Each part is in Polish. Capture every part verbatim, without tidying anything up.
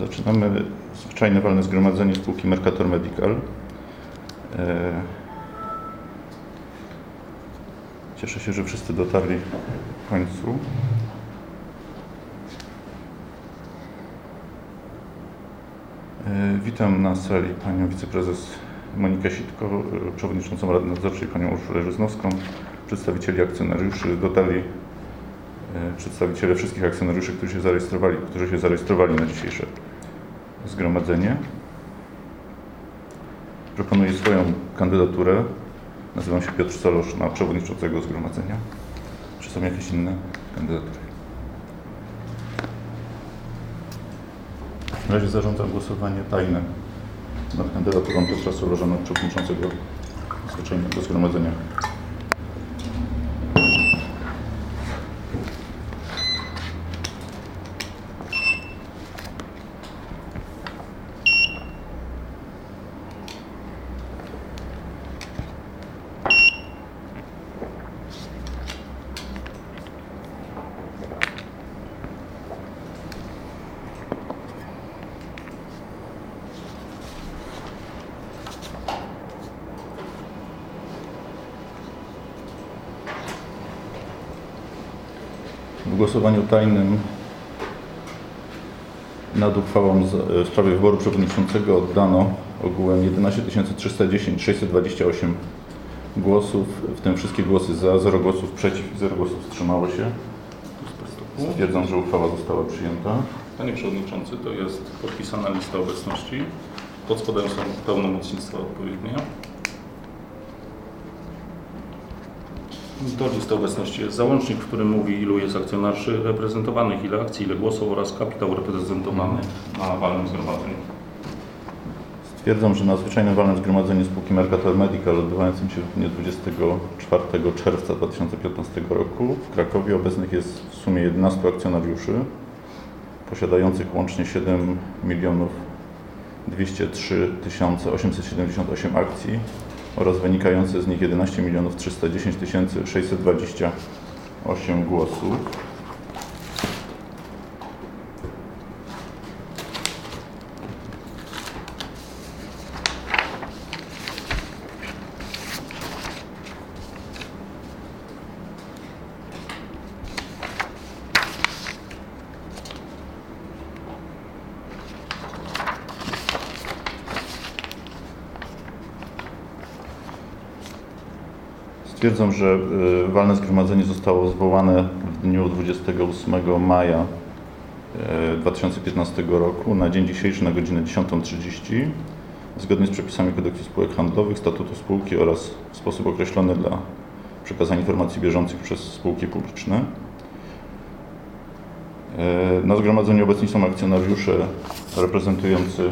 Zaczynamy zwyczajne walne zgromadzenie spółki Mercator Medical. Cieszę się, że wszyscy dotarli w końcu. Witam na sali panią wiceprezes Monikę Sitko, przewodniczącą Rady Nadzorczej panią Urszulę Żyznowską, przedstawicieli akcjonariuszy. Dotarli przedstawiciele wszystkich akcjonariuszy, którzy się zarejestrowali, którzy się zarejestrowali na dzisiejsze zgromadzenie. Proponuję swoją kandydaturę. Nazywam się Piotr Solosz na przewodniczącego zgromadzenia. Czy są jakieś inne kandydatury? W razie zarządzam głosowanie tajne nad kandydaturą Piotra Solorza na przewodniczącego zwyczajnego zgromadzenia. W głosowaniu tajnym nad uchwałą w sprawie wyboru przewodniczącego oddano ogółem jedenaście tysięcy trzysta dziesięć tysięcy sześćset dwadzieścia osiem głosów, w tym wszystkie głosy za, zero głosów przeciw i zero głosów wstrzymało się. Stwierdzam, że uchwała została przyjęta. Panie Przewodniczący, to jest podpisana lista obecności. Pod spodem są pełnomocnictwa odpowiednie. Do listy obecności jest załącznik, w którym mówi, ilu jest akcjonariuszy reprezentowanych, ile akcji, ile głosów oraz kapitał reprezentowany na walnym zgromadzeniu. Stwierdzam, że na zwyczajnym walnym zgromadzeniu spółki Mercator Medical odbywającym się w dniu dwudziestego czwartego czerwca dwa tysiące piętnastego roku w Krakowie obecnych jest w sumie jedenastu akcjonariuszy posiadających łącznie siedem milionów dwieście trzy tysiące osiemset siedemdziesiąt osiem akcji oraz wynikające z nich jedenaście milionów trzysta dziesięć tysięcy sześćset dwadzieścia osiem głosów. Stwierdzam, że walne zgromadzenie zostało zwołane w dniu dwudziestego ósmego maja dwa tysiące piętnastego roku na dzień dzisiejszy na godzinę dziesiątą trzydzieści zgodnie z przepisami Kodeksu Spółek Handlowych, statutu spółki oraz w sposób określony dla przekazania informacji bieżących przez spółki publiczne. Na zgromadzeniu obecni są akcjonariusze reprezentujący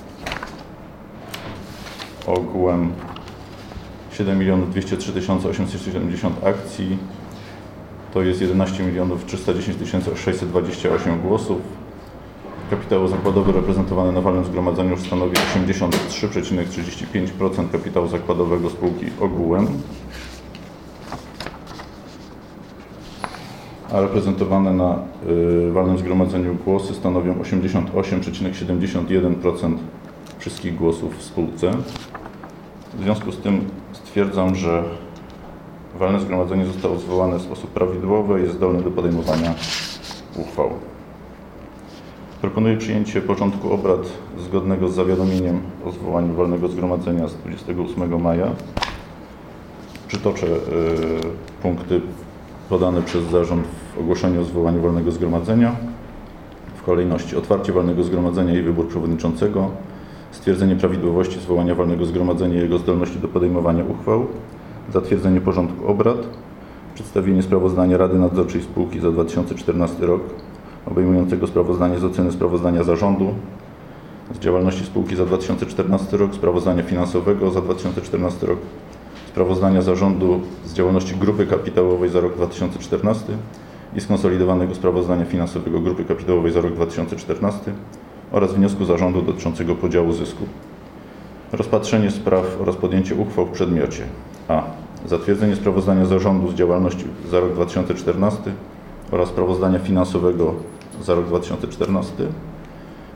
ogółem siedem milionów dwieście trzy tysiące osiemset siedemdziesiąt akcji, to jest jedenaście milionów trzysta dziesięć tysięcy sześćset dwadzieścia osiem głosów. Kapitał zakładowy reprezentowany na walnym zgromadzeniu stanowi osiemdziesiąt trzy przecinek trzydzieści pięć procent kapitału zakładowego spółki ogółem, a reprezentowane na y, walnym zgromadzeniu głosy stanowią osiemdziesiąt osiem przecinek siedemdziesiąt jeden procent wszystkich głosów w spółce. W związku z tym stwierdzam, że walne zgromadzenie zostało zwołane w sposób prawidłowy i jest zdolne do podejmowania uchwał. Proponuję przyjęcie porządku obrad zgodnego z zawiadomieniem o zwołaniu walnego zgromadzenia z dwudziestego ósmego maja. Przytoczę y, punkty podane przez zarząd w ogłoszeniu o zwołaniu walnego zgromadzenia. W kolejności otwarcie walnego zgromadzenia i wybór przewodniczącego, stwierdzenie prawidłowości zwołania walnego zgromadzenia i jego zdolności do podejmowania uchwał, zatwierdzenie porządku obrad, przedstawienie sprawozdania Rady Nadzorczej spółki za dwa tysiące czternasty rok, obejmującego sprawozdanie z oceny sprawozdania zarządu z działalności spółki za dwa tysiące czternasty rok, sprawozdania finansowego za dwa tysiące czternasty rok, sprawozdania zarządu z działalności grupy kapitałowej za rok dwa tysiące czternasty i skonsolidowanego sprawozdania finansowego grupy kapitałowej za rok dwa tysiące czternasty oraz wniosku zarządu dotyczącego podziału zysku. Rozpatrzenie spraw oraz podjęcie uchwał w przedmiocie: a. Zatwierdzenie sprawozdania zarządu z działalności za rok dwa tysiące czternasty oraz sprawozdania finansowego za rok dwa tysiące czternasty.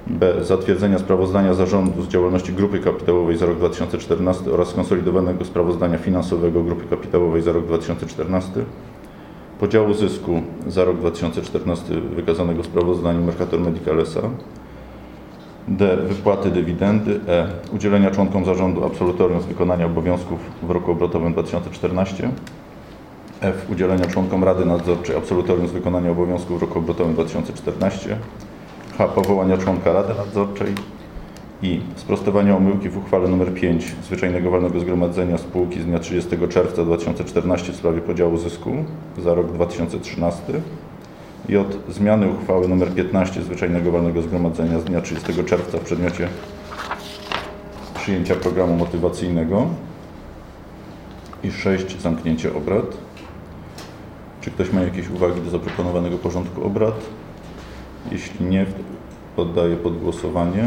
B. Zatwierdzenia sprawozdania zarządu z działalności Grupy Kapitałowej za rok dwa tysiące czternasty oraz skonsolidowanego sprawozdania finansowego Grupy Kapitałowej za rok dwa tysiące czternasty. Podziału zysku za rok dwa tysiące czternasty wykazanego w sprawozdaniu Mercator Medical S A. D. Wypłaty dywidendy. E. Udzielenia członkom zarządu absolutorium z wykonania obowiązków w roku obrotowym dwa tysiące czternastym. F. Udzielenia członkom Rady Nadzorczej absolutorium z wykonania obowiązków w roku obrotowym dwa tysiące czternastym. H. Powołania członka Rady Nadzorczej. I. Sprostowania omyłki w uchwale nr pięć Zwyczajnego Walnego Zgromadzenia Spółki z dnia trzydziestego czerwca dwa tysiące czternastego w sprawie podziału zysku za rok dwa tysiące trzynasty. J. Zmiany uchwały nr piętnaście Zwyczajnego Walnego Zgromadzenia z dnia trzydziestego czerwca w przedmiocie przyjęcia programu motywacyjnego. I sześć. Zamknięcie obrad. Czy ktoś ma jakieś uwagi do zaproponowanego porządku obrad? Jeśli nie, poddaję pod głosowanie.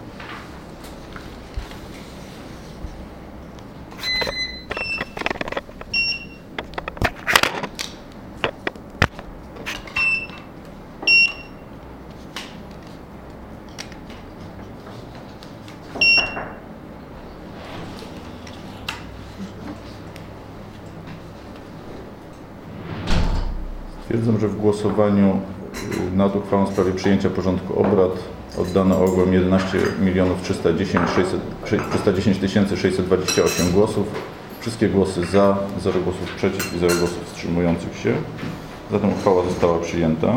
Stwierdzam, że w głosowaniu nad uchwałą w sprawie przyjęcia porządku obrad oddano ogółem jedenaście milionów trzysta dziesięć tysięcy sześćset dwadzieścia osiem głosów. Wszystkie głosy za, zero głosów przeciw i zero głosów wstrzymujących się. Zatem uchwała została przyjęta.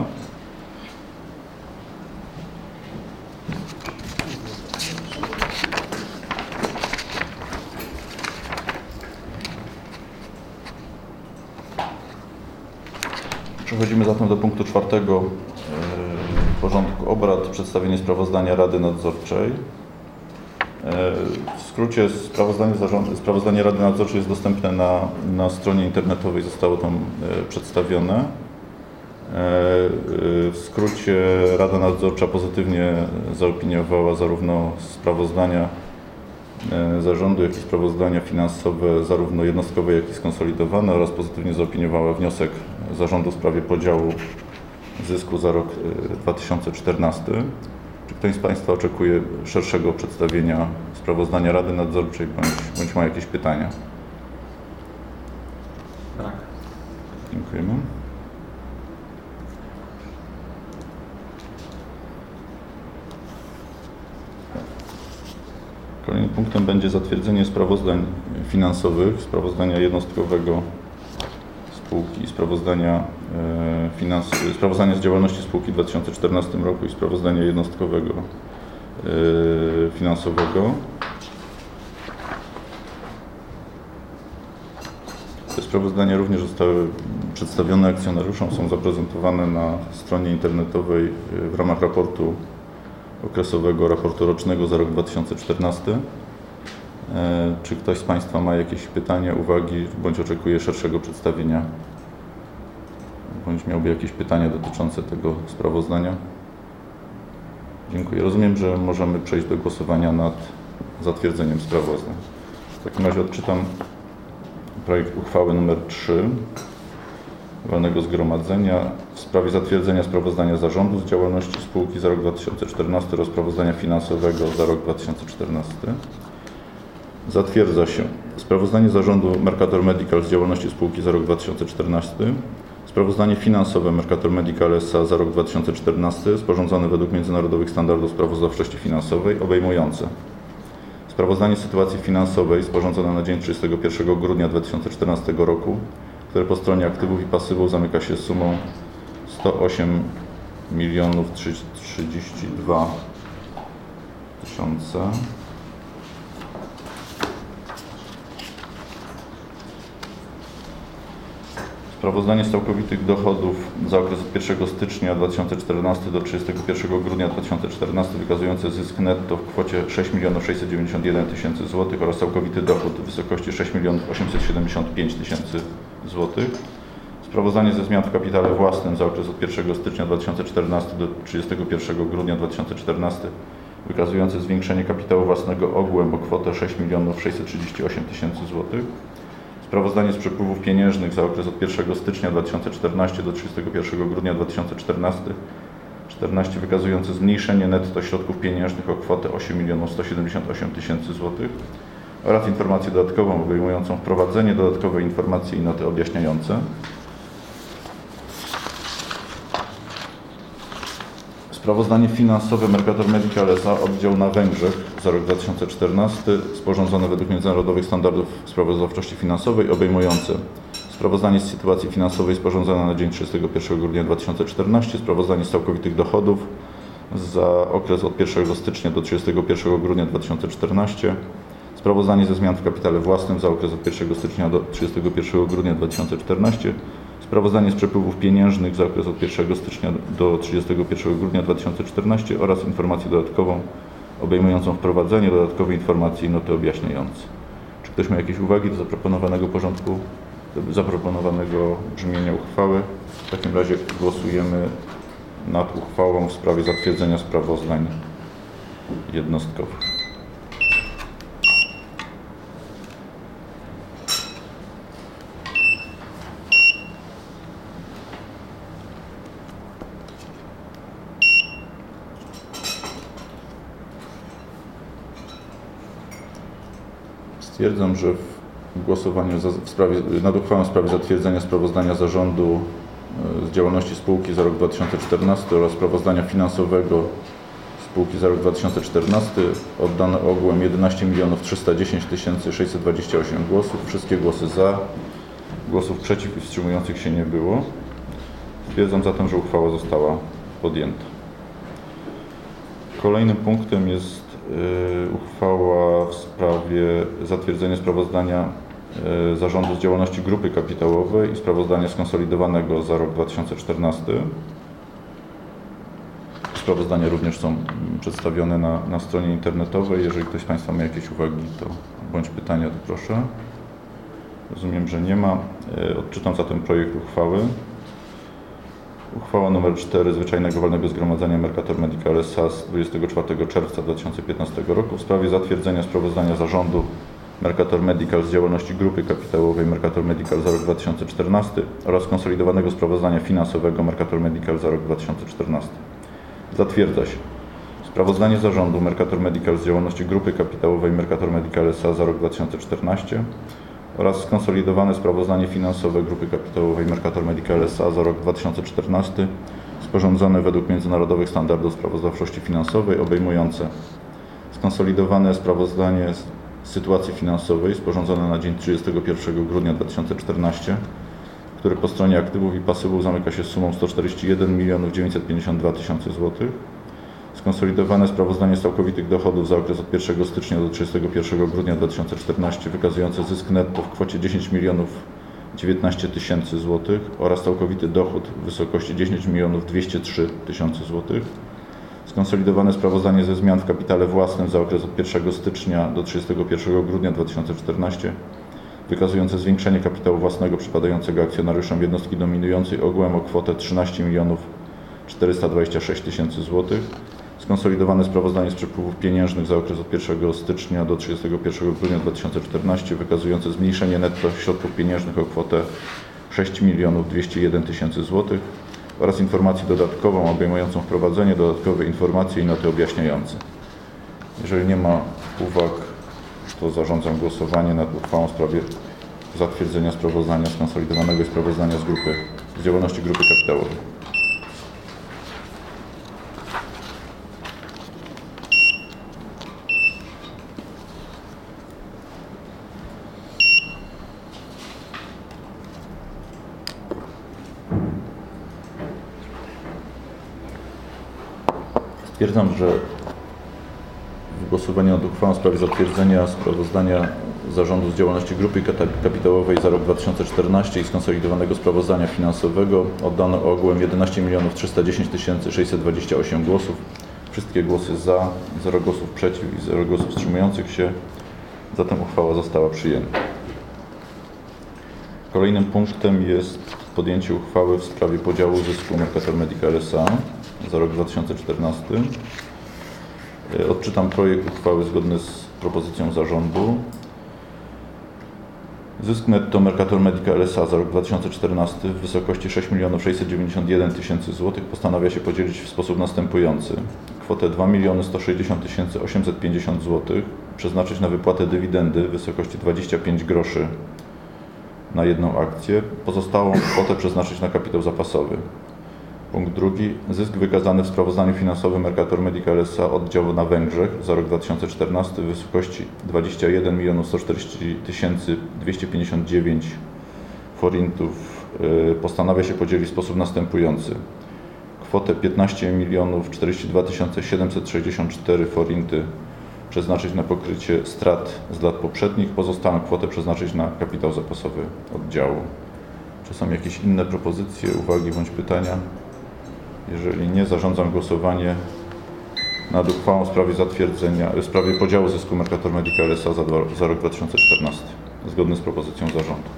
Przechodzimy zatem do punktu czwartego porządku obrad, przedstawienie sprawozdania Rady Nadzorczej. W skrócie sprawozdanie, zarządu, sprawozdanie Rady Nadzorczej jest dostępne na, na stronie internetowej, zostało tam przedstawione. W skrócie Rada Nadzorcza pozytywnie zaopiniowała zarówno sprawozdania zarządu, jak i sprawozdania finansowe, zarówno jednostkowe, jak i skonsolidowane, oraz pozytywnie zaopiniowała wniosek zarządu w sprawie podziału zysku za rok dwa tysiące czternasty. Czy ktoś z Państwa oczekuje szerszego przedstawienia sprawozdania Rady Nadzorczej, bądź, bądź ma jakieś pytania? Tak. Dziękujemy. Kolejnym punktem będzie zatwierdzenie sprawozdań finansowych, sprawozdania jednostkowego spółki i sprawozdania, e, finans, sprawozdania z działalności spółki w dwa tysiące czternastym roku i sprawozdania jednostkowego e, finansowego. Te sprawozdania również zostały przedstawione akcjonariuszom, są zaprezentowane na stronie internetowej w ramach raportu okresowego, raportu rocznego za rok dwa tysiące czternasty. Czy ktoś z Państwa ma jakieś pytania, uwagi, bądź oczekuje szerszego przedstawienia, bądź miałby jakieś pytania dotyczące tego sprawozdania? Dziękuję. Rozumiem, że możemy przejść do głosowania nad zatwierdzeniem sprawozdań. W takim razie odczytam projekt uchwały nr trzy Walnego Zgromadzenia w sprawie zatwierdzenia sprawozdania zarządu z działalności spółki za rok dwa tysiące czternasty oraz sprawozdania finansowego za rok dwa tysiące czternasty. Zatwierdza się sprawozdanie zarządu Mercator Medical z działalności spółki za rok dwa tysiące czternasty, sprawozdanie finansowe Mercator Medical S A za rok dwa tysiące czternasty sporządzone według międzynarodowych standardów sprawozdawczości finansowej, obejmujące sprawozdanie sytuacji finansowej sporządzone na dzień trzydziestego pierwszego grudnia dwa tysiące czternastego roku, które po stronie aktywów i pasywów zamyka się sumą sto osiem milionów trzydzieści dwa tysiące. Sprawozdanie z całkowitych dochodów za okres od pierwszego stycznia dwa tysiące czternastego do trzydziestego pierwszego grudnia dwa tysiące czternastego wykazujące zysk netto w kwocie sześć milionów sześćset dziewięćdziesiąt jeden tysięcy złotych oraz całkowity dochód w wysokości sześć milionów osiemset siedemdziesiąt pięć tysięcy złotych. Sprawozdanie ze zmian w kapitale własnym za okres od pierwszego stycznia dwa tysiące czternastego do trzydziestego pierwszego grudnia dwa tysiące czternastego wykazujące zwiększenie kapitału własnego ogółem o kwotę sześć milionów sześćset trzydzieści osiem tysięcy złotych. Sprawozdanie z przepływów pieniężnych za okres od pierwszego stycznia dwa tysiące czternastego do trzydziestego pierwszego grudnia dwa tysiące czternastego czternaście wykazujący zmniejszenie netto środków pieniężnych o kwotę osiem milionów sto siedemdziesiąt osiem tysięcy złotych oraz informację dodatkową obejmującą wprowadzenie dodatkowej informacji i noty objaśniające. Sprawozdanie finansowe Mercator Medical S A oddział na Węgrzech za rok dwa tysiące czternasty, sporządzone według międzynarodowych standardów sprawozdawczości finansowej, obejmujące sprawozdanie z sytuacji finansowej sporządzone na dzień trzydziestego pierwszego grudnia dwa tysiące czternastego, sprawozdanie z całkowitych dochodów za okres od pierwszego stycznia do trzydziestego pierwszego grudnia dwa tysiące czternastego, sprawozdanie ze zmian w kapitale własnym za okres od pierwszego stycznia do trzydziestego pierwszego grudnia dwa tysiące czternastego, sprawozdanie z przepływów pieniężnych za okres od pierwszego stycznia do trzydziestego pierwszego grudnia dwa tysiące czternastego oraz informację dodatkową obejmującą wprowadzenie dodatkowej informacji i noty objaśniające. Czy ktoś ma jakieś uwagi do zaproponowanego porządku, do zaproponowanego brzmienia uchwały? W takim razie głosujemy nad uchwałą w sprawie zatwierdzenia sprawozdań jednostkowych. Stwierdzam, że w głosowaniu za, w sprawie, nad uchwałą w sprawie zatwierdzenia sprawozdania zarządu z działalności spółki za rok dwa tysiące czternasty oraz sprawozdania finansowego spółki za rok dwa tysiące czternasty oddano ogółem jedenaście milionów trzysta dziesięć tysięcy sześćset dwadzieścia osiem głosów. Wszystkie głosy za, głosów przeciw i wstrzymujących się nie było. Stwierdzam zatem, że uchwała została podjęta. Kolejnym punktem jest uchwała w sprawie zatwierdzenia sprawozdania zarządu z działalności grupy kapitałowej i sprawozdania skonsolidowanego za rok dwa tysiące czternasty. Sprawozdania również są przedstawione na, na stronie internetowej. Jeżeli ktoś z Państwa ma jakieś uwagi to bądź pytania, to proszę. Rozumiem, że nie ma. Odczytam zatem projekt uchwały. Uchwała nr cztery Zwyczajnego Walnego Zgromadzenia Mercator Medical S A z dwudziestego czwartego czerwca dwa tysiące piętnastego roku w sprawie zatwierdzenia sprawozdania zarządu Mercator Medical z działalności grupy kapitałowej Mercator Medical za rok dwa tysiące czternasty oraz skonsolidowanego sprawozdania finansowego Mercator Medical za rok dwa tysiące czternasty. Zatwierdza się sprawozdanie zarządu Mercator Medical z działalności grupy kapitałowej Mercator Medical S A za rok dwa tysiące czternasty oraz skonsolidowane sprawozdanie finansowe grupy kapitałowej Mercator Medical S A za rok dwa tysiące czternasty, sporządzone według międzynarodowych standardów sprawozdawczości finansowej, obejmujące skonsolidowane sprawozdanie z sytuacji finansowej sporządzone na dzień trzydziestego pierwszego grudnia dwa tysiące czternastego, który po stronie aktywów i pasywów zamyka się sumą sto czterdzieści jeden milionów dziewięćset pięćdziesiąt dwa tysiące złotych. Skonsolidowane sprawozdanie z całkowitych dochodów za okres od pierwszego stycznia do trzydziestego pierwszego grudnia dwa tysiące czternastego wykazujące zysk netto w kwocie dziesięć milionów dziewiętnaście tysięcy złotych oraz całkowity dochód w wysokości dziesięć milionów dwieście trzy tysiące złotych. Skonsolidowane sprawozdanie ze zmian w kapitale własnym za okres od pierwszego stycznia do trzydziestego pierwszego grudnia dwa tysiące czternastego wykazujące zwiększenie kapitału własnego przypadającego akcjonariuszom jednostki dominującej ogółem o kwotę trzynaście milionów czterysta dwadzieścia sześć tysięcy złotych. Skonsolidowane sprawozdanie z przepływów pieniężnych za okres od pierwszego stycznia do trzydziestego pierwszego grudnia dwa tysiące czternastego wykazujące zmniejszenie netto środków pieniężnych o kwotę sześć milionów dwieście jeden tysięcy złotych oraz informację dodatkową obejmującą wprowadzenie dodatkowej informacji i noty objaśniające. Jeżeli nie ma uwag, to zarządzam głosowanie nad uchwałą w sprawie zatwierdzenia sprawozdania skonsolidowanego i sprawozdania z grupy, z działalności grupy kapitałowej. Stwierdzam, że w głosowaniu nad uchwałą w sprawie zatwierdzenia sprawozdania zarządu z działalności grupy kapitałowej za rok dwa tysiące czternasty i skonsolidowanego sprawozdania finansowego oddano ogółem jedenaście milionów trzysta dziesięć tysięcy sześćset dwadzieścia osiem głosów. Wszystkie głosy za, zero głosów przeciw i zero głosów wstrzymujących się. Zatem uchwała została przyjęta. Kolejnym punktem jest podjęcie uchwały w sprawie podziału zysku Mercator Medical S A za rok dwa tysiące czternasty. Odczytam projekt uchwały zgodny z propozycją zarządu. Zysk netto Mercator Medical S A za rok dwa tysiące czternasty w wysokości sześć milionów sześćset dziewięćdziesiąt jeden tysięcy złotych postanawia się podzielić w sposób następujący. Kwotę dwa miliony sto sześćdziesiąt tysięcy osiemset pięćdziesiąt złotych przeznaczyć na wypłatę dywidendy w wysokości dwadzieścia pięć groszy na jedną akcję. Pozostałą kwotę przeznaczyć na kapitał zapasowy. Punkt drugi. Zysk wykazany w sprawozdaniu finansowym Mercator Medical S A oddziału na Węgrzech za rok dwa tysiące czternasty w wysokości dwadzieścia jeden milionów sto czterdzieści tysięcy dwieście pięćdziesiąt dziewięć forintów postanawia się podzielić w sposób następujący. Kwotę piętnaście milionów czterdzieści dwa tysiące siedemset sześćdziesiąt cztery forinty przeznaczyć na pokrycie strat z lat poprzednich, pozostałą kwotę przeznaczyć na kapitał zapasowy oddziału. Czy są jakieś inne propozycje, uwagi bądź pytania? Jeżeli nie, zarządzam głosowanie nad uchwałą w sprawie zatwierdzenia, w sprawie podziału zysku Mercator Medical S A za, za rok dwa tysiące czternasty, zgodny z propozycją zarządu.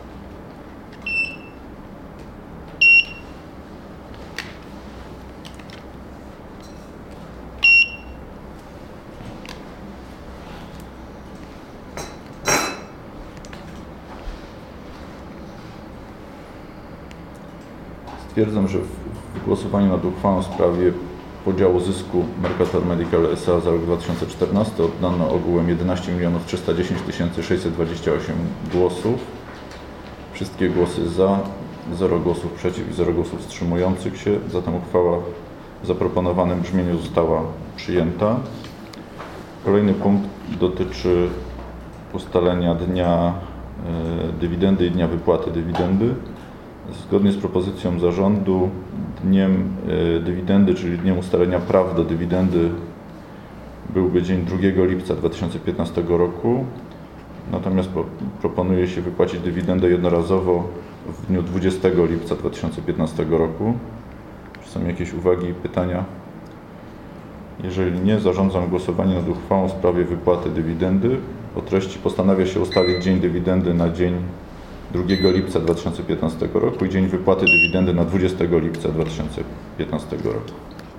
Stwierdzam, że w głosowaniu nad uchwałą w sprawie podziału zysku Mercator Medical S A za rok dwa tysiące czternasty oddano ogółem jedenaście milionów trzysta dziesięć tysięcy sześćset dwadzieścia osiem głosów. Wszystkie głosy za, zero głosów przeciw i zero głosów wstrzymujących się. Zatem uchwała w zaproponowanym brzmieniu została przyjęta. Kolejny punkt dotyczy ustalenia dnia y, dywidendy i dnia wypłaty dywidendy. Zgodnie z propozycją zarządu dniem y, dywidendy, czyli dniem ustalenia praw do dywidendy byłby dzień drugiego lipca dwa tysiące piętnastego roku. Natomiast po, proponuje się wypłacić dywidendę jednorazowo w dniu dwudziestego lipca dwa tysiące piętnastego roku. Czy są jakieś uwagi i pytania? Jeżeli nie, zarządzam głosowanie nad uchwałą w sprawie wypłaty dywidendy. O treści postanawia się ustalić dzień dywidendy na dzień drugiego lipca dwa tysiące piętnastego roku i dzień wypłaty dywidendy na dwudziestego lipca dwa tysiące piętnastego roku.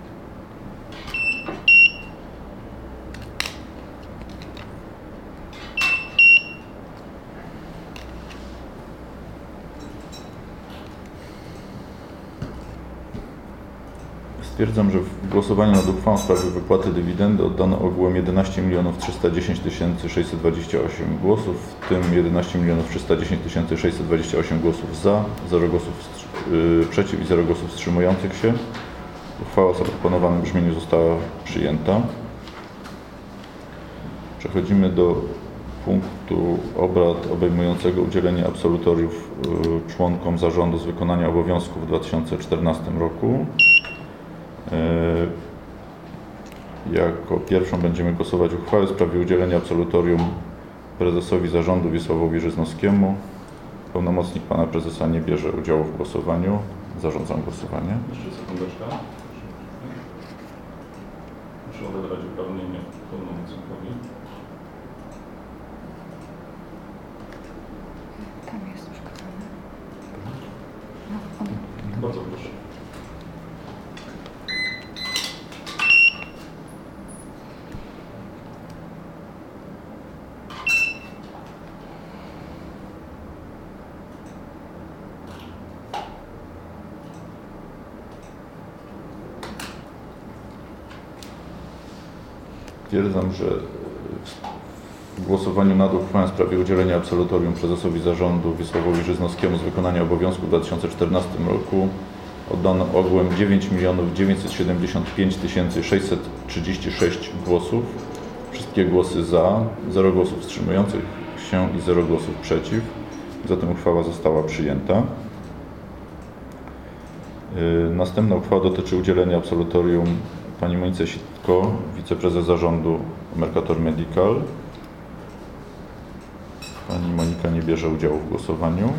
Stwierdzam, że w głosowaniu nad uchwałą w sprawie wypłaty dywidendy oddano ogółem jedenaście milionów trzysta dziesięć tysięcy sześćset dwadzieścia osiem głosów, w tym jedenaście milionów trzysta dziesięć tysięcy sześćset dwadzieścia osiem głosów za, zero głosów yy, przeciw i zero głosów wstrzymujących się. Uchwała w zaproponowanym brzmieniu została przyjęta. Przechodzimy do punktu obrad obejmującego udzielenie absolutoriów yy, członkom zarządu z wykonania obowiązków w dwa tysiące czternastym roku. Jako pierwszą będziemy głosować uchwałę w sprawie udzielenia absolutorium prezesowi zarządu Wiesławowi Żyznowskiemu. Pełnomocnik pana prezesa nie bierze udziału w głosowaniu. Zarządzam głosowanie. Jeszcze sekundeczkę. Muszę odebrać uprawnienie pełnomocnikowi. Tam jest przygotowane. Bardzo proszę. Stwierdzam, że w głosowaniu nad uchwałą w sprawie udzielenia absolutorium prezesowi zarządu Wiesławowi Żyznowskiemu z wykonania obowiązków w dwa tysiące czternastym roku oddano ogółem dziewięć milionów dziewięćset siedemdziesiąt pięć tysięcy sześćset trzydzieści sześć głosów. Wszystkie głosy za, zero głosów wstrzymujących się i zero głosów przeciw. Zatem uchwała została przyjęta. Następna uchwała dotyczy udzielenia absolutorium pani Monice Sitko, wiceprezes zarządu Mercator Medical. Pani Monika nie bierze udziału w głosowaniu.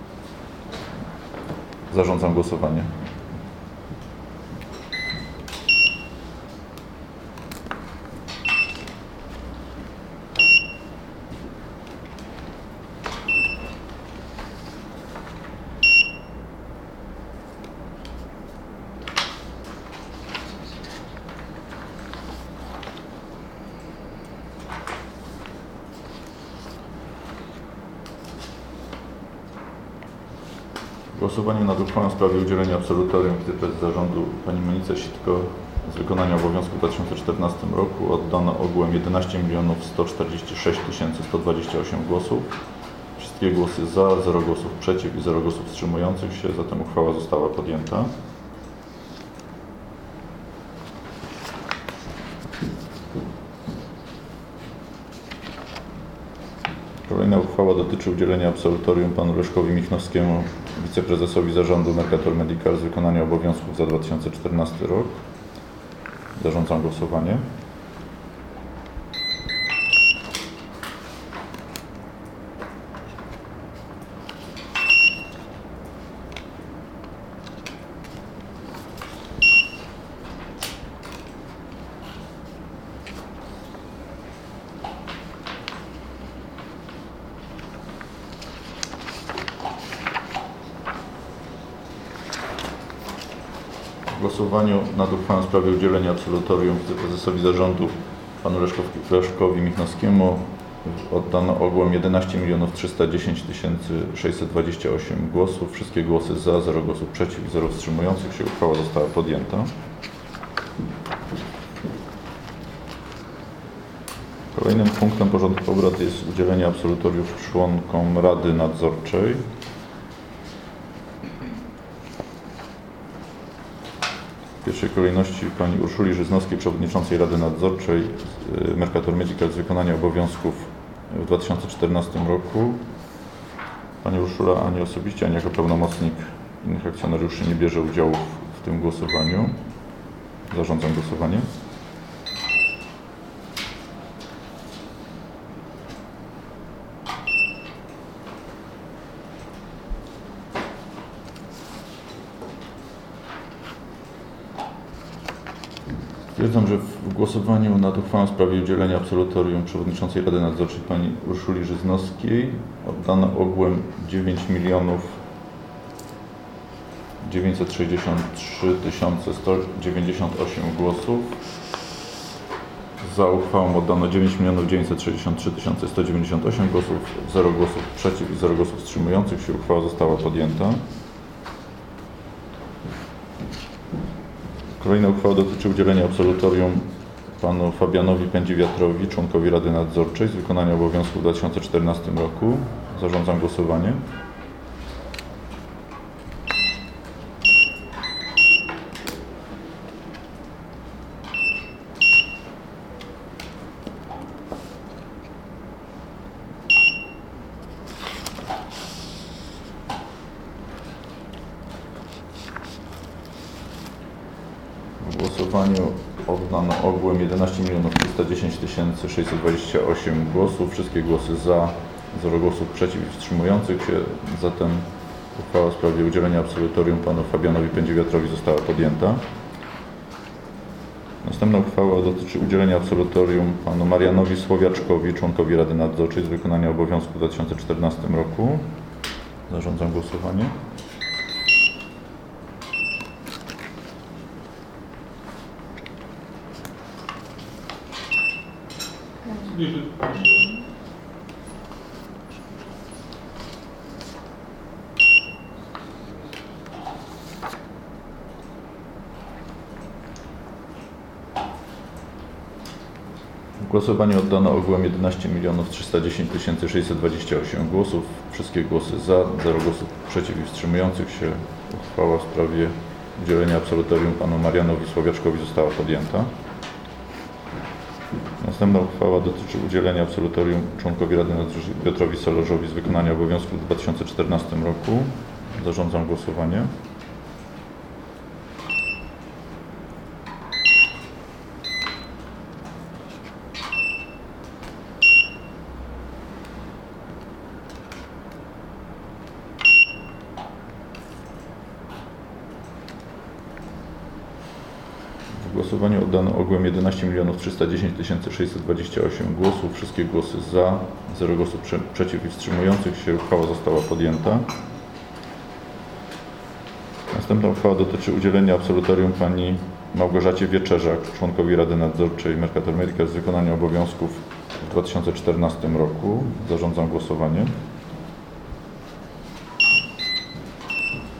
Zarządzam głosowanie. W głosowaniu nad uchwałą w sprawie udzielenia absolutorium wiceprezes zarządu pani Monice Sitko z wykonania obowiązku w dwa tysiące czternastym roku oddano ogółem jedenaście milionów sto czterdzieści sześć tysięcy sto dwadzieścia osiem głosów. Wszystkie głosy za, zero głosów przeciw i zero głosów wstrzymujących się, zatem uchwała została podjęta. Kolejna uchwała dotyczy udzielenia absolutorium panu Leszkowi Michnowskiemu, wiceprezesowi zarządu Mercator Medical z wykonania obowiązków za dwa tysiące czternasty rok. Zarządzam głosowanie. W głosowaniu nad uchwałą w sprawie udzielenia absolutorium wiceprezesowi zarządu panu Leszkowi, Leszkowi Michnowskiemu oddano ogółem jedenaście milionów trzysta dziesięć tysięcy sześćset dwadzieścia osiem głosów. Wszystkie głosy za, zero głosów przeciw i zero wstrzymujących się. Uchwała została podjęta. Kolejnym punktem porządku obrad jest udzielenie absolutoriów członkom Rady Nadzorczej. W pierwszej kolejności pani Urszuli Żyznowskiej, przewodniczącej Rady Nadzorczej Mercator Medical z wykonania obowiązków w dwa tysiące czternastym roku. Pani Urszula ani osobiście, ani jako pełnomocnik innych akcjonariuszy nie bierze udziału w, w tym głosowaniu. Zarządzam głosowanie. Stwierdzam, że w głosowaniu nad uchwałą w sprawie udzielenia absolutorium przewodniczącej Rady Nadzorczej pani Urszuli Żyznowskiej oddano ogółem dziewięć milionów dziewięćset sześćdziesiąt trzy tysiące sto dziewięćdziesiąt osiem głosów. Za uchwałą oddano dziewięć milionów dziewięćset sześćdziesiąt trzy tysiące sto dziewięćdziesiąt osiem głosów, zero głosów przeciw i zero głosów wstrzymujących się. Uchwała została podjęta. Kolejna uchwała dotyczy udzielenia absolutorium panu Fabianowi Pędziwiatrowi, członkowi Rady Nadzorczej z wykonania obowiązków w dwa tysiące czternastym roku. Zarządzam głosowanie. W głosowaniu oddano ogółem jedenaście milionów trzysta dziesięć tysięcy sześćset dwadzieścia osiem głosów. Wszystkie głosy za, zero głosów przeciw i wstrzymujących się. Zatem uchwała w sprawie udzielenia absolutorium panu Fabianowi Pędziwiatrowi została podjęta. Następna uchwała dotyczy udzielenia absolutorium panu Marianowi Słowiaczkowi, członkowi Rady Nadzorczej z wykonania obowiązków w dwa tysiące czternastym roku. Zarządzam głosowanie. W głosowaniu oddano ogółem jedenaście milionów trzysta dziesięć tysięcy sześćset dwadzieścia osiem głosów. Wszystkie głosy za, zero głosów przeciw i wstrzymujących się. Uchwała w sprawie udzielenia absolutorium panu Marianowi Słowiaczkowi została podjęta. Następna uchwała dotyczy udzielenia absolutorium członkowi Rady Nadzorczej Piotrowi Solorzowi z wykonania obowiązków w dwa tysiące czternastym roku. Zarządzam głosowanie. W głosowaniu oddano ogółem jedenaście milionów trzysta dziesięć tysięcy sześćset dwadzieścia osiem głosów. Wszystkie głosy za, zero głosów prze, przeciw i wstrzymujących się. Uchwała została podjęta. Następna uchwała dotyczy udzielenia absolutorium pani Małgorzacie Wieczerzak, członkowi Rady Nadzorczej Mercator Medical z wykonania obowiązków w dwa tysiące czternastym roku. Zarządzam głosowanie.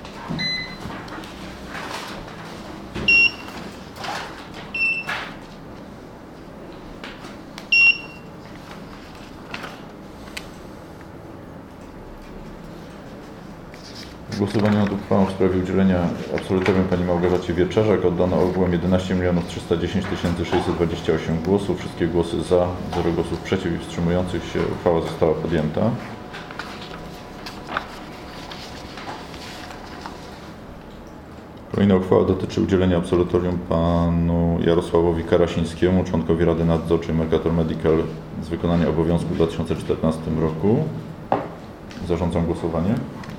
Głosowanie nad uchwałą w sprawie udzielenia absolutorium pani Małgorzacie Wieczerzak oddano ogółem jedenaście milionów trzysta dziesięć tysięcy sześćset dwadzieścia osiem głosów. Wszystkie głosy za, zero głosów przeciw i wstrzymujących się. Uchwała została podjęta. Kolejna uchwała dotyczy udzielenia absolutorium panu Jarosławowi Karasińskiemu, członkowi Rady Nadzorczej Mercator Medical z wykonania obowiązku w dwa tysiące czternastym roku. Zarządzam głosowanie.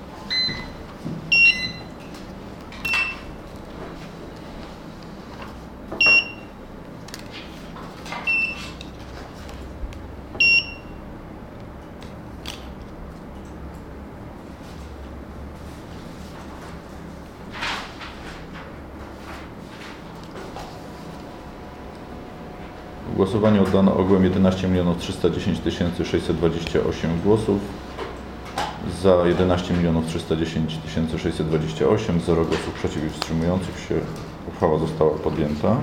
W głosowaniu oddano ogółem jedenaście milionów trzysta dziesięć tysięcy sześćset dwadzieścia osiem głosów. Za jedenaście milionów trzysta dziesięć tysięcy sześćset dwadzieścia osiem, zero głosów przeciw i wstrzymujących się. Uchwała została podjęta.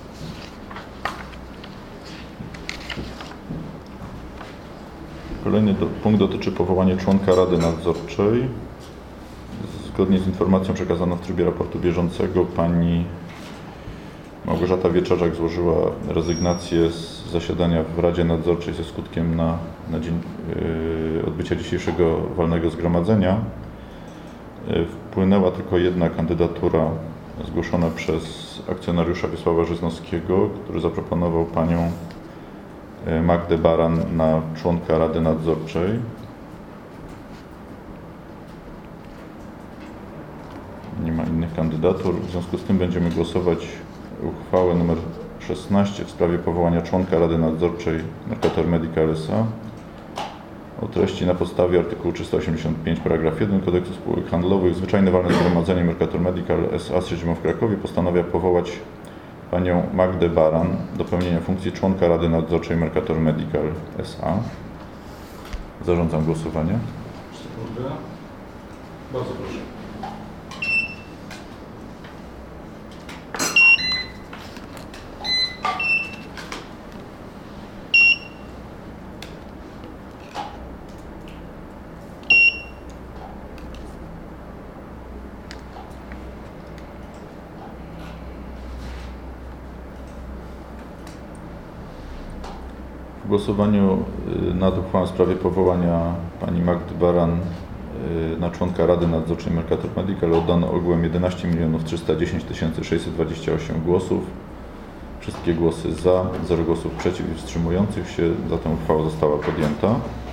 Kolejny do, punkt dotyczy powołania członka Rady Nadzorczej. Zgodnie z informacją przekazaną w trybie raportu bieżącego pani Małgorzata Wieczerzak złożyła rezygnację z zasiadania w Radzie Nadzorczej ze skutkiem na, na dzień yy, odbycia dzisiejszego walnego zgromadzenia. Yy, wpłynęła tylko jedna kandydatura zgłoszona przez akcjonariusza Wiesława Żyznowskiego, który zaproponował panią yy, Magdę Baran na członka Rady Nadzorczej. Nie ma innych kandydatur. W związku z tym będziemy głosować uchwałę nr szesnaście w sprawie powołania członka Rady Nadzorczej Mercator Medical S A o treści: na podstawie artykułu trzysta osiemdziesiąt pięć paragraf jeden Kodeksu Spółek Handlowych zwyczajne walne zgromadzenie Mercator Medical S A z siedzibą w Krakowie postanawia powołać panią Magdę Baran do pełnienia funkcji członka Rady Nadzorczej Mercator Medical S A. Zarządzam głosowanie. Sekundę. Bardzo proszę. W głosowaniu nad uchwałą w sprawie powołania pani Magdy Baran na członka Rady Nadzorczej Mercator Medical oddano ogółem jedenaście milionów trzysta dziesięć tysięcy sześćset dwadzieścia osiem głosów. Wszystkie głosy za, zero głosów przeciw i wstrzymujących się. Zatem uchwała została podjęta.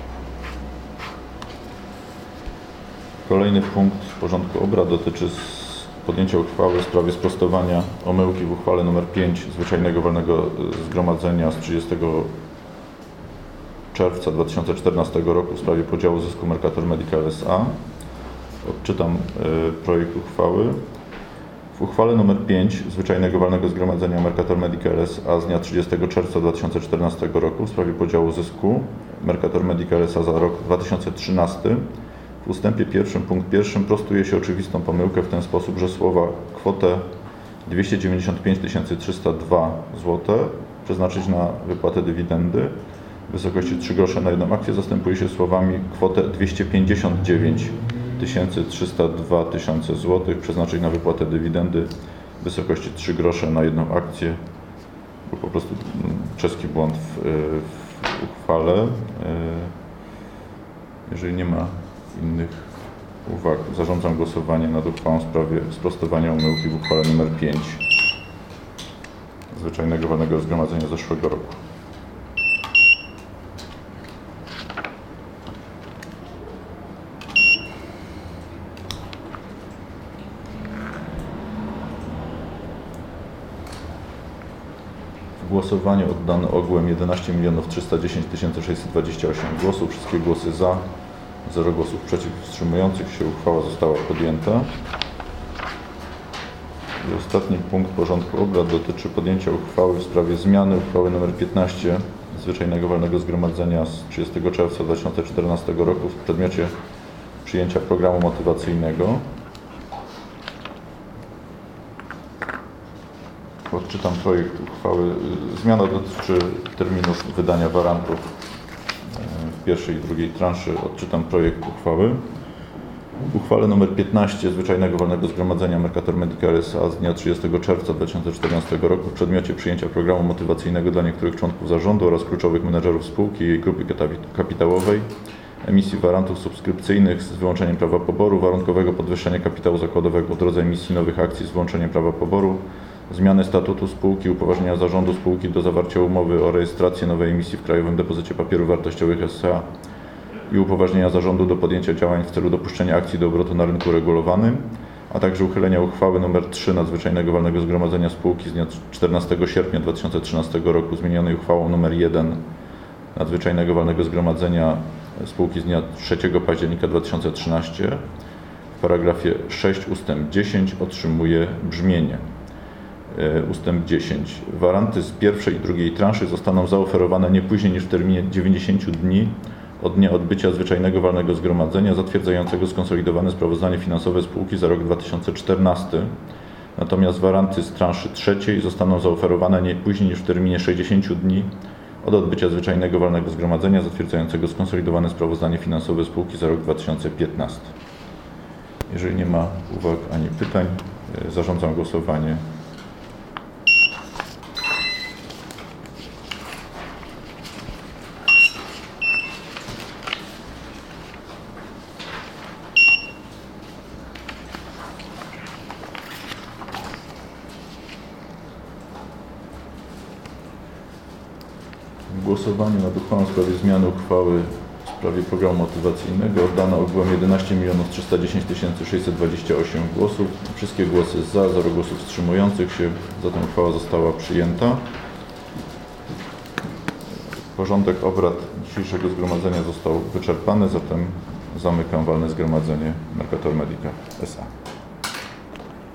Kolejny punkt porządku obrad dotyczy podjęcia uchwały w sprawie sprostowania omyłki w uchwale nr pięć Zwyczajnego Walnego Zgromadzenia z trzydziestego czerwca dwa tysiące czternastego roku w sprawie podziału zysku Mercator Medical S A. Odczytam y, projekt uchwały. W uchwale nr pięć Zwyczajnego Walnego Zgromadzenia Mercator Medical S A z dnia trzydziestego czerwca dwa tysiące czternastego roku w sprawie podziału zysku Mercator Medical S A za rok dwa tysiące trzynasty w ustępie pierwszym punkt pierwszym prostuje się oczywistą pomyłkę w ten sposób, że słowa kwotę dwieście dziewięćdziesiąt pięć tysięcy trzysta dwa złote przeznaczyć na wypłatę dywidendy w wysokości trzy grosze na jedną akcję zastępuje się słowami kwotę dwieście pięćdziesiąt dziewięć tysięcy trzysta dwa tysiące złotych przeznaczyć na wypłatę dywidendy w wysokości trzy grosze na jedną akcję. Był po prostu czeski błąd w, w uchwale. Jeżeli nie ma innych uwag, zarządzam głosowanie nad uchwałą w sprawie sprostowania omyłki w uchwale nr pięć Zwyczajnego Walnego Zgromadzenia z zeszłego roku. W głosowaniu oddano ogółem jedenaście milionów trzysta dziesięć tysięcy sześćset dwadzieścia osiem głosów. Wszystkie głosy za, zero głosów przeciw i wstrzymujących się. Uchwała została podjęta. I ostatni punkt porządku obrad dotyczy podjęcia uchwały w sprawie zmiany uchwały nr piętnaście Zwyczajnego Walnego Zgromadzenia z trzydziestego czerwca dwa tysiące czternastego roku w przedmiocie przyjęcia programu motywacyjnego. Odczytam projekt uchwały. Zmiana dotyczy terminów wydania warantów w pierwszej i drugiej transzy. Odczytam projekt uchwały. Uchwale nr piętnaście Zwyczajnego Walnego Zgromadzenia Mercator Medical S A z dnia trzydziestego czerwca dwa tysiące czternastego roku w przedmiocie przyjęcia programu motywacyjnego dla niektórych członków zarządu oraz kluczowych menedżerów spółki i jej grupy kapitałowej, emisji warantów subskrypcyjnych z wyłączeniem prawa poboru, warunkowego podwyższenia kapitału zakładowego w drodze emisji nowych akcji z wyłączeniem prawa poboru, zmiany statutu spółki, upoważnienia zarządu spółki do zawarcia umowy o rejestrację nowej emisji w Krajowym Depozycie Papierów Wartościowych S A i upoważnienia zarządu do podjęcia działań w celu dopuszczenia akcji do obrotu na rynku regulowanym, a także uchylenia uchwały nr trzy Nadzwyczajnego Walnego Zgromadzenia spółki z dnia czternastego sierpnia dwa tysiące trzynastego roku zmienionej uchwałą nr jeden Nadzwyczajnego Walnego Zgromadzenia spółki z dnia trzeciego października dwa tysiące trzynastego w paragrafie sześć ustęp dziesięć otrzymuje brzmienie. Ustęp dziesięć. Waranty z pierwszej i drugiej transzy zostaną zaoferowane nie później niż w terminie dziewięćdziesięciu dni od dnia odbycia Zwyczajnego Walnego Zgromadzenia zatwierdzającego skonsolidowane sprawozdanie finansowe spółki za rok dwa tysiące czternasty. Natomiast waranty z transzy trzeciej zostaną zaoferowane nie później niż w terminie sześćdziesięciu dni od odbycia Zwyczajnego Walnego Zgromadzenia zatwierdzającego skonsolidowane sprawozdanie finansowe spółki za rok dwa tysiące piętnasty. Jeżeli nie ma uwag ani pytań, zarządzam głosowanie. W głosowaniu nad uchwałą w sprawie zmiany uchwały w sprawie programu motywacyjnego oddano ogółem jedenaście milionów trzysta dziesięć tysięcy sześćset dwadzieścia osiem głosów. Wszystkie głosy za, zero głosów wstrzymujących się. Zatem uchwała została przyjęta. Porządek obrad dzisiejszego zgromadzenia został wyczerpany, zatem zamykam walne zgromadzenie Mercator Medical S A.